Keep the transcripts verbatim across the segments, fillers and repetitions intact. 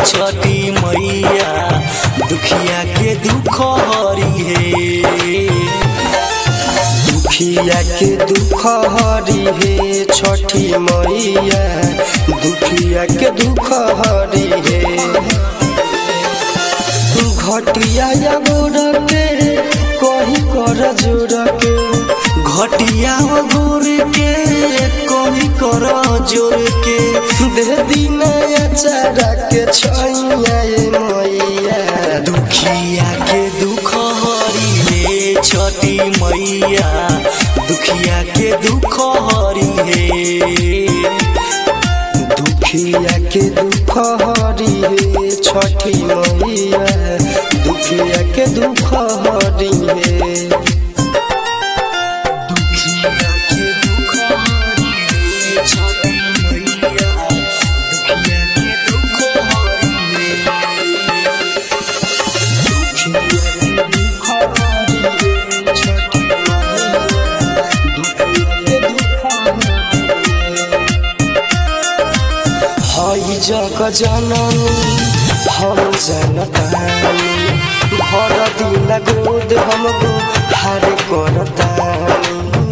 छठी मैया दुखिया के दुख हरी हे। दुखिया के दुख हरी हे छठी मैया दुखिया के दुख हरी हे। घटिया या गोर के कहीं कर जोड़ के घटिया गोर के कहीं कर जोड़ के दे दिन चारा के छैया मैया दुखिया के दुख हरी हे छठी मैया दुखिया के दुख हरी हे। दुखिया के दुख हरी हे छठी मैया दुखिया के दुख हरी हे। दुखिया के दुख हरी हे छठी मैया दुखिया के दुख हरी हे। दुखिया के दुख हरी हे छठी मैया दुखिया के दुख हरी हे। हई जग जननी हम जनतानी भर दिन गोद हमको हार करतानी।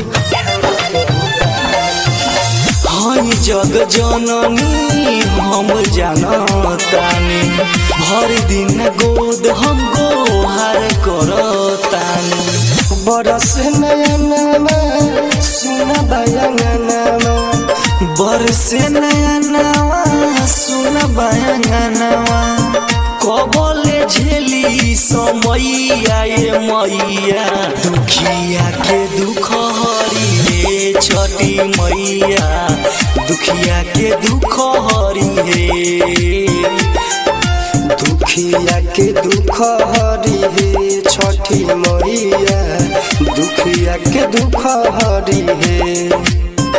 हई जग जननी हम जानतानी भर दिन गोद हमको हार करतानी। बरस नयनमा सुन बयंगनमा बरस नयनवा सुन बयंगनवा कबले झेली समैया ये मैया दुखिया के दुख हरी हे छठी मैया दुखिया के दुख हरी हे। दुखिया के दुख हरी हे छठी मैया दुखिया के दुख हरी हे।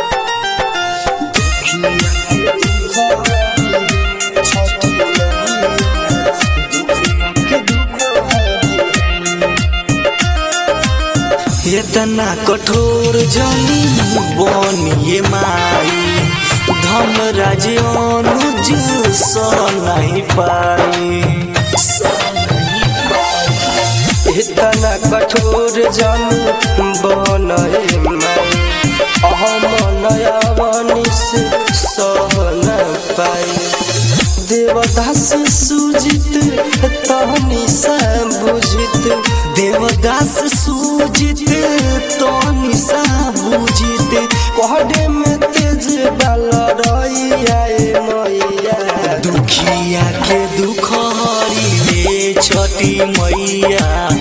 इतना कठोर जनी बनिए माई धम राजे अनुज सह नहीं पाई। इतना कठोर जन बनए माई हम नयावनी से सह न पाई। देवदास सुजित तहनी सा बुझित देवदास सुजित तनी सा बुझित कहडे में तेज बाल रैया मैया दुखिया के दुख हरी हे छठी मैया